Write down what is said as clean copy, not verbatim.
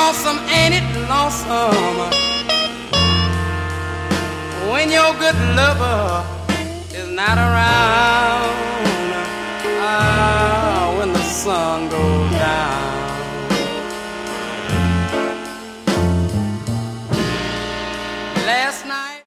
lonesome, ain't it lonesome? When your good lover is not around, when the sun goes down.